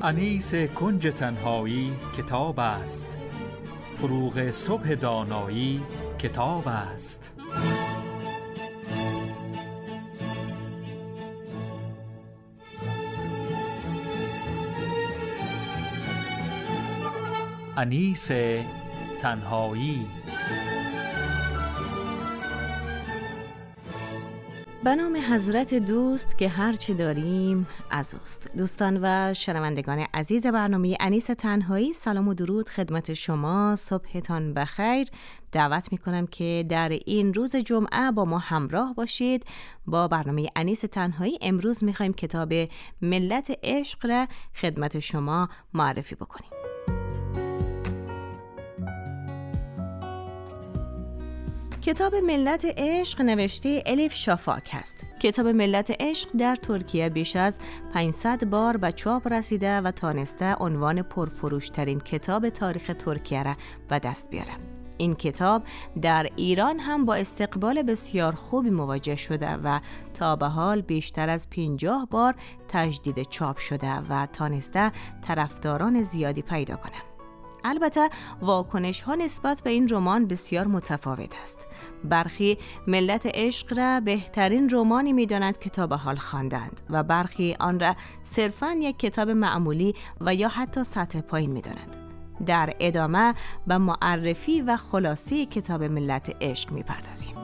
انیس کنج تنهایی کتاب است، فروغ صبح دانایی کتاب است. انیس تنهایی. به نام حضرت دوست که هرچی داریم از اوست. دوستان و شنوندگان عزیز برنامه انیس تنهایی، سلام و درود خدمت شما، صبحتان بخیر. دعوت میکنم که در این روز جمعه با ما همراه باشید. با برنامه انیس تنهایی امروز میخوایم کتاب ملت عشق را خدمت شما معرفی بکنیم. کتاب ملت عشق نوشته الیف شافاک است. کتاب ملت عشق در ترکیه بیش از 500 بار به چاپ رسیده و تانسته عنوان پرفروشترین کتاب تاریخ ترکیه را به دست بیاره. این کتاب در ایران هم با استقبال بسیار خوبی مواجه شده و تا به حال بیشتر از 50 بار تجدید چاپ شده و تانسته طرفداران زیادی پیدا کنه. البته واکنش ها نسبت به این رمان بسیار متفاوت است. برخی ملت عشق را بهترین رمانی می دانند که تا به حال خواندند و برخی آن را صرفاً یک کتاب معمولی و یا حتی سطح پایین می دانند. در ادامه به معرفی و خلاصه کتاب ملت عشق می پردازیم.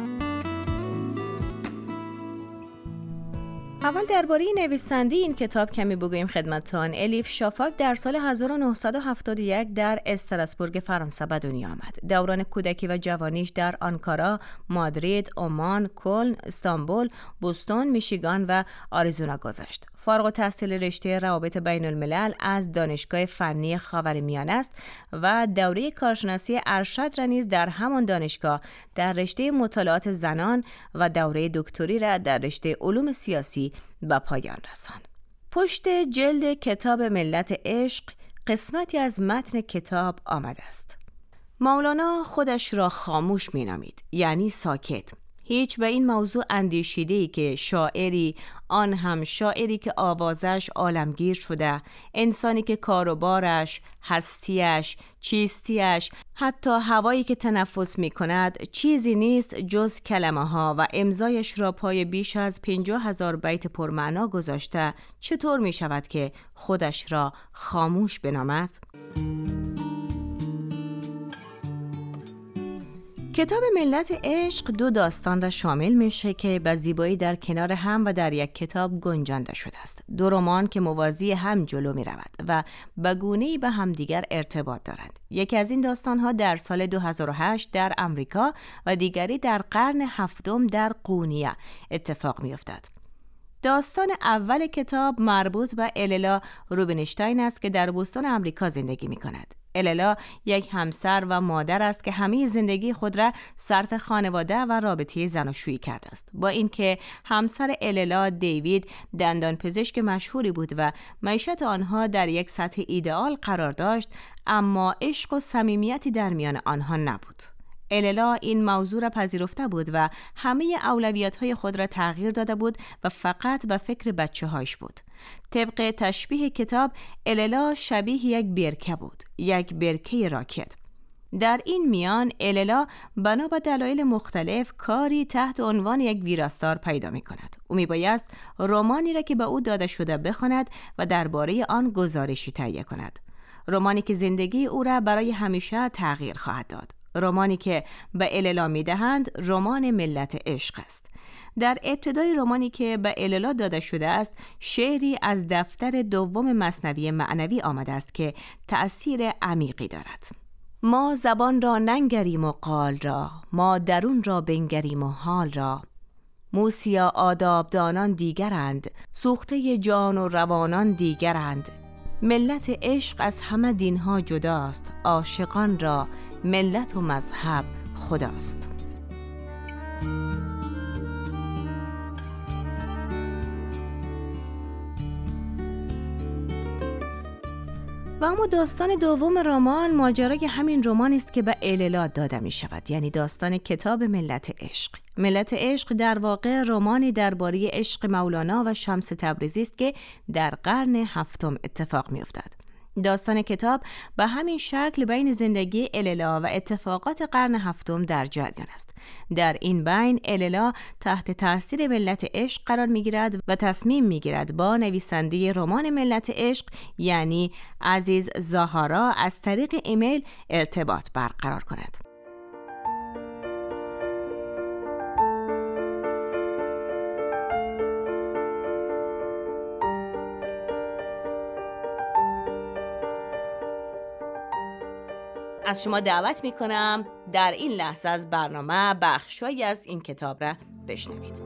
اول درباره نویسنده این کتاب کمی بگوییم خدمتتان. الیف شافاک در سال 1971 در استراسبورگ فرانسه به دنیا آمد. دوران کودکی و جوانیش در آنکارا، مادرید، عمان، کلن، استانبول، بوستون، میشیگان و آریزونا گذشت. فارغ التحصیل رشته روابط بین الملل از دانشگاه فنی خاورمیانه است و دوره کارشناسی ارشد را نیز در همان دانشگاه در رشته مطالعات زنان و دوره دکتری را در رشته علوم سیاسی به پایان رساند. پشت جلد کتاب ملت عشق قسمتی از متن کتاب آمده است. مولانا خودش را خاموش می‌نامید، یعنی ساکت. هیچ به این موضوع اندیشیده‌ای که شاعری، آن هم شاعری که آوازش عالمگیر شده، انسانی که کاروبارش، هستیش، چیستیش، حتی هوایی که تنفس می کند چیزی نیست جز کلمه ها و امضایش را پای بیش از 50,000 بیت پرمعنا گذاشته، چطور می شود که خودش را خاموش بنامد؟ کتاب ملت عشق 2 داستان را شامل میشه که به زیبایی در کنار هم و در یک کتاب گنجانده شده است. 2 رمان که موازی هم جلو می رود و به گونه‌ای به همدیگر ارتباط دارند. یکی از این داستان‌ها در سال 2008 در امریکا و دیگری در قرن 7 در قونیه اتفاق می افتد. داستان اول کتاب مربوط به اللا روبینشتاین است که در بوستون آمریکا زندگی می کند. اللا یک همسر و مادر است که همه زندگی خود را صرف خانواده و رابطه زناشویی کرده است. با اینکه همسر اللا دیوید دندانپزشک مشهوری بود و معیشت آنها در یک سطح ایدئال قرار داشت، اما عشق و صمیمیتی در میان آنها نبود. اللا این موضوع را پذیرفته بود و همه اولویت‌های خود را تغییر داده بود و فقط به فکر بچه‌هایش بود. طبق تشبیه کتاب، اللا شبیه یک برکه بود، یک برکه راکت. در این میان اللا بنا به دلایل مختلف کاری تحت عنوان یک ویراستار پیدا می کند. او می بایست رمانی را که به او داده شده بخواند و درباره آن گزارشی تهیه کند. رمانی که زندگی او را برای همیشه تغییر خواهد داد. رمانی که به اللا می دهند رمان ملت عشق است. در ابتدای رمانی که به اللا داده شده است، شعری از دفتر دوم مثنوی معنوی آمده است که تأثیر عمیقی دارد. ما زبان را ننگریم و قال را، ما درون را بنگریم و حال را. موسیا آدابدانان دیگرند، سوخته جان و روانان دیگرند. ملت عشق از همه دینها جداست، عاشقان را ملت و مذهب خداست. و اما داستان دوم رمان ماجرای همین رمان است که به اللا داده می شود، یعنی داستان کتاب ملت عشق. ملت عشق در واقع رمانی درباره عشق مولانا و شمس تبریزی است که در قرن هفتم اتفاق می افتد. داستان کتاب به همین شکل بین زندگی اللا و اتفاقات قرن هفتم در جریان است. در این بین اللا تحت تاثیر ملت عشق قرار می‌گیرد و تصمیم می‌گیرد با نویسنده رمان ملت عشق یعنی عزیز زاهارا از طریق ایمیل ارتباط برقرار کند. از شما دعوت میکنم در این لحظه از برنامه بخشایی از این کتاب را بشنوید.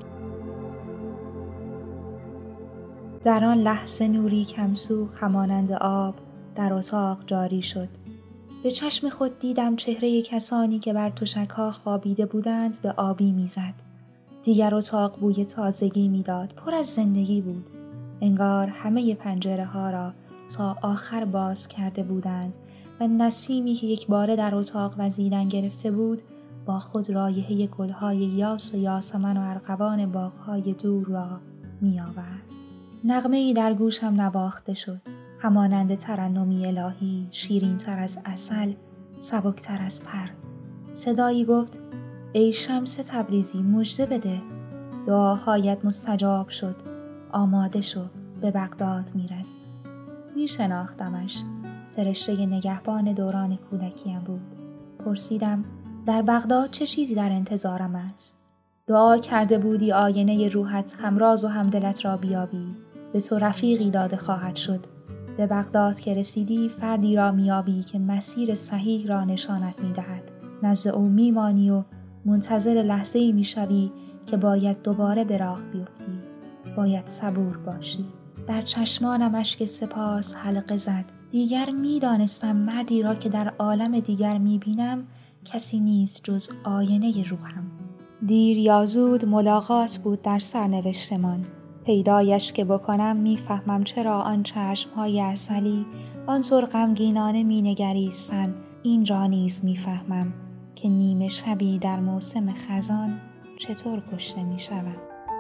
در آن لحظه نوری کمسوخ همانند آب در اتاق جاری شد. به چشم خود دیدم چهره کسانی که بر تشک‌ها خوابیده بودند به آبی میزد. دیگر اتاق بوی تازگی میداد، پر از زندگی بود. انگار همه پنجره‌ها را تا آخر باز کرده بودند و نسیمی که یک باره در اتاق وزیدن گرفته بود با خود رایحه گل‌های یاس و یاسمن و ارغوان باغ‌های دور را می‌آورد. نغمه‌ای در گوشم نواخته شد، همانند ترنمی الهی، شیرین‌تر از عسل، سبکتر از پر. صدایی گفت: ای شمس تبریزی، مژده بده، دعاهایت مستجاب شد، آماده شو، به بغداد می‌روی. می‌شناختمش، فرشته نگهبان دوران کودکیم بود. پرسیدم: در بغداد چه چیزی در انتظارم است؟ دعا کرده بودی آینه روحت همراز و همدلت را بیابی، به تو رفیقی داده خواهد شد. به بغداد که رسیدی فردی را میابی که مسیر صحیح را نشانت میدهد. نزد او میمانی و منتظر لحظه‌ای میشوی که باید دوباره به راه بیفتی. باید صبور باشی. در چشمانم اشک سپاس حلقه زد. دیگر میدانستم مردی را که در عالم دیگر میبینم کسی نیست جز آینه روحم. دیر یا زود ملاقات بود در سرنوشتمان. پیدایش که بکنم میفهمم چرا آن چشمهای عسلی آنطور غمگینانه مینگریستند. این را نیز میفهمم که نیمه شبی در موسم خزان چطور کشته میشوم.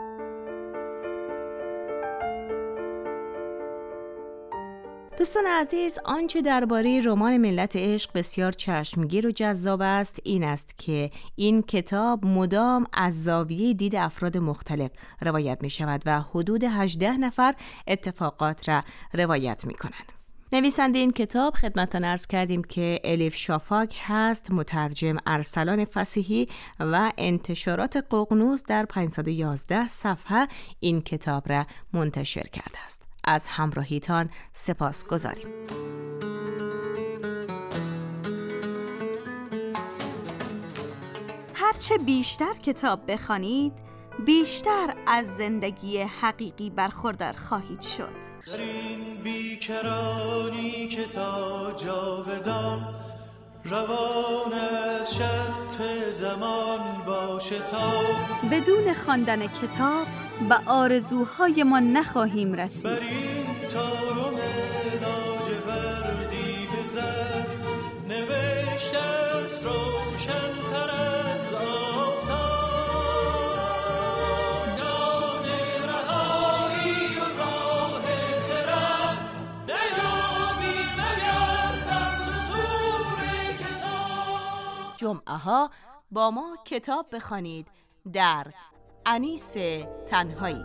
دوستان عزیز، آنچه درباره رمان ملت عشق بسیار چشمگیر و جذاب است این است که این کتاب مدام از زاویه دید افراد مختلف روایت می شود و حدود 18 نفر اتفاقات را روایت می کنند. نویسنده این کتاب خدمتتان عرض کردیم که الیف شافاک هست، مترجم ارسلان فصیحی و انتشارات ققنوس در 511 صفحه این کتاب را منتشر کرده است. از همراهیتان سپاس گذاریم. هرچه بیشتر کتاب بخوانید بیشتر از زندگی حقیقی برخوردار خواهید شد. در این بیکرانی که تا جاودان روان از شط زمان باشه تا بدون خواندن کتاب به آرزوهای ما نخواهیم رسید. بر این تارم لاجوردی بزن نوشته است روشن‌تر از آفتاب. جان رهایی و راه خرد نیابی مگر در سطور کتاب. جمعه ها با ما کتاب بخوانید در انیس تنهایی.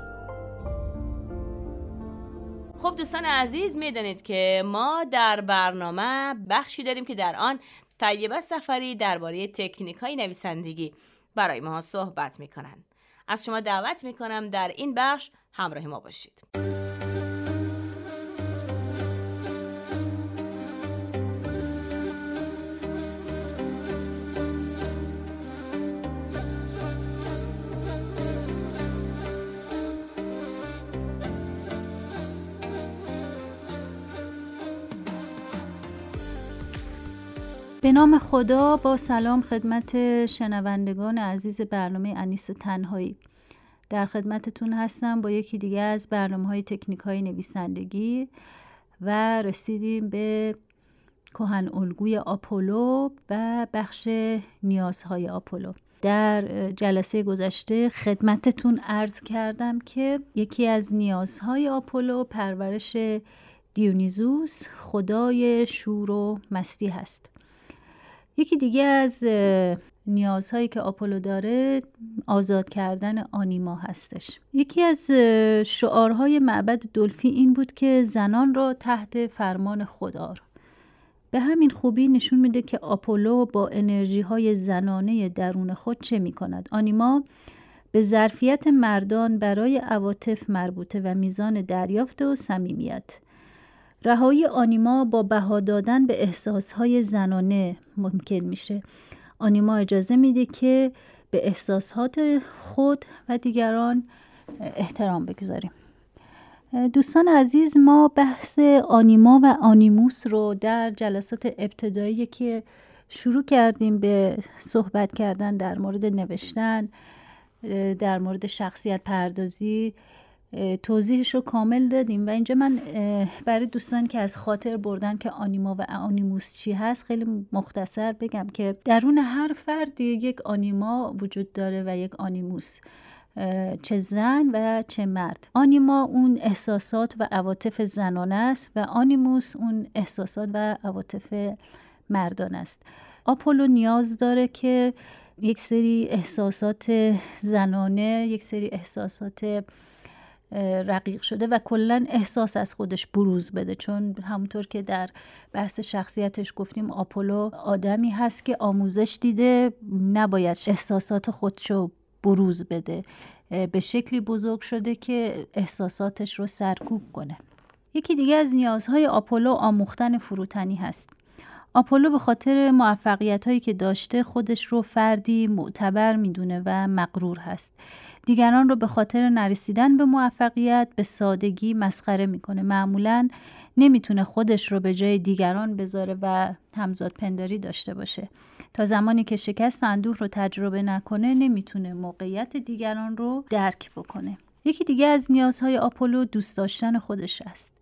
خب دوستان عزیز، میدانید که ما در برنامه بخشی داریم که در آن طیبه سفری درباره تکنیک‌های نویسندگی برای ما صحبت می‌کنند. از شما دعوت می‌کنم در این بخش همراه ما باشید. به نام خدا، با سلام خدمت شنوندگان عزیز برنامه انیس تنهایی. در خدمتتون هستم با یکی دیگه از برنامه‌های تکنیک‌های نویسندگی و رسیدیم به کهن الگوی آپولو و بخش نیازهای آپولو. در جلسه گذشته خدمتتون عرض کردم که یکی از نیازهای آپولو پرورش دیونیزوس، خدای شور و مستی هست. یکی دیگه از نیازهایی که آپولو داره آزاد کردن آنیما هستش. یکی از شعارهای معبد دلفی این بود که زنان را تحت فرمان خدا. به همین خوبی نشون میده که آپولو با انرژی های زنانه درون خود چه میکند. آنیما به ظرفیت مردان برای عواطف مربوطه و میزان دریافت و صمیمیت. رهایی آنیما با بها دادن به احساسهای زنانه ممکن میشه. آنیما اجازه میده که به احساسات خود و دیگران احترام بگذاریم. دوستان عزیز، ما بحث آنیما و آنیموس رو در جلسات ابتدایی که شروع کردیم به صحبت کردن در مورد نوشتن، در مورد شخصیت پردازی توضیحش رو کامل دادیم و اینجا من برای دوستان که از خاطر بردن که آنیما و آنیموس چی هست خیلی مختصر بگم که درون هر فردی یک آنیما وجود داره و یک آنیموس، چه زن و چه مرد. آنیما اون احساسات و عواطف زنانه است و آنیموس اون احساسات و عواطف مردانه است. آپولو نیاز داره که یک سری احساسات زنانه، یک سری احساسات رقیق شده و کلن احساس از خودش بروز بده، چون همونطور که در بحث شخصیتش گفتیم آپولو آدمی هست که آموزش دیده نباید احساسات خودشو بروز بده، به شکلی بزرگ شده که احساساتش رو سرکوب کنه. یکی دیگه از نیازهای آپولو آموختن فروتنی هست. آپولو به خاطر موفقیت‌هایی که داشته خودش رو فردی معتبر میدونه و مغرور هست. دیگران رو به خاطر نرسیدن به موفقیت به سادگی مسخره میکنه. معمولاً نمیتونه خودش رو به جای دیگران بذاره و همزاد پنداری داشته باشه. تا زمانی که شکست و اندوه رو تجربه نکنه نمیتونه موقعیت دیگران رو درک بکنه. یکی دیگه از نیازهای آپولو دوست داشتن خودش است.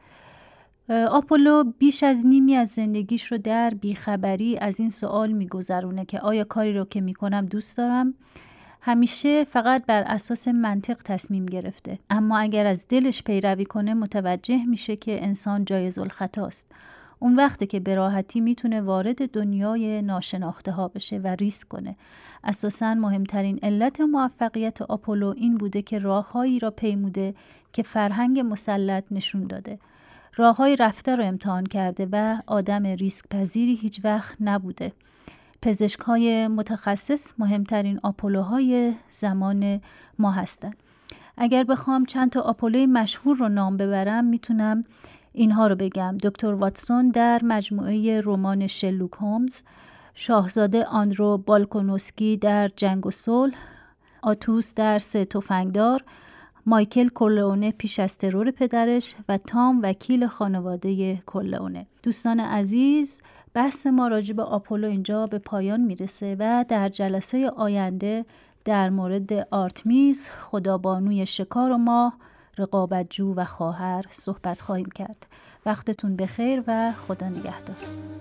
آپولو بیش از نیمی از زندگیش رو در بیخبری از این سوال میگذرونه که آیا کاری رو که میکنم دوست دارم؟ همیشه فقط بر اساس منطق تصمیم گرفته، اما اگر از دلش پیروی کنه متوجه میشه که انسان جایز الخطاست. اون وقته که به راحتی میتونه وارد دنیای ناشناخته ها بشه و ریسک کنه. اساساً مهمترین علت موفقیت آپولو این بوده که راههایی را پیموده که فرهنگ مسلط نشون داده. راههای رفته رو امتحان کرده و آدم ریسک پذیری هیچ وقت نبوده. پزشک‌های متخصص مهمترین آپولوهای زمان ما هستند. اگر بخوام چند تا آپولوی مشهور رو نام ببرم میتونم اینها رو بگم: دکتر واتسون در مجموعه رمان شرلوک هومز، شاهزاده آندرو بالکونوسکی در جنگ و صلح، آتوس در 3 تفنگدار، مایکل کورلئونه پیش از ترور پدرش و تام وکیل خانواده کورلئونه. دوستان عزیز، بحث ما راجع به آپولو اینجا به پایان میرسه و در جلسه آینده در مورد آرتمیس، خدابانوی شکار و ماه، رقابتجو و خواهر صحبت خواهیم کرد. وقتتون بخیر و خدا نگهدار.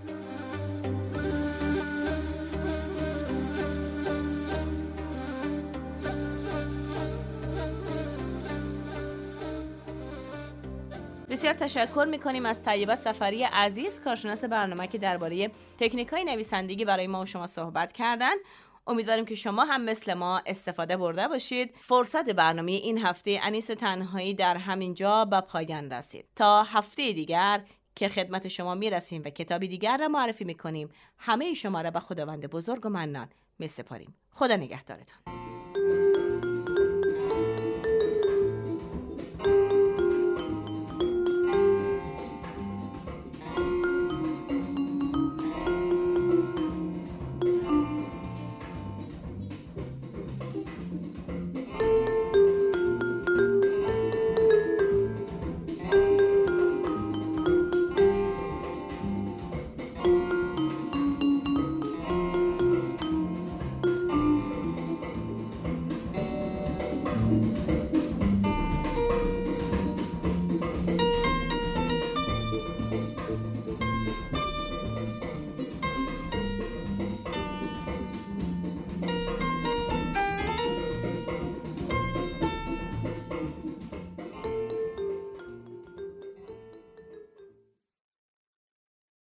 بسیار تشکر میکنیم از طیبه سفری عزیز، کارشناس برنامه که درباره تکنیک‌های نویسندگی برای ما و شما صحبت کردن. امیدواریم که شما هم مثل ما استفاده برده باشید. فرصت برنامه این هفته انیس تنهایی در همین جا به پایان رسید. تا هفته دیگر که خدمت شما میرسیم و کتابی دیگر را معرفی میکنیم، همه شما را به خداوند بزرگ و منان میسپاریم. خدا نگهدارتان.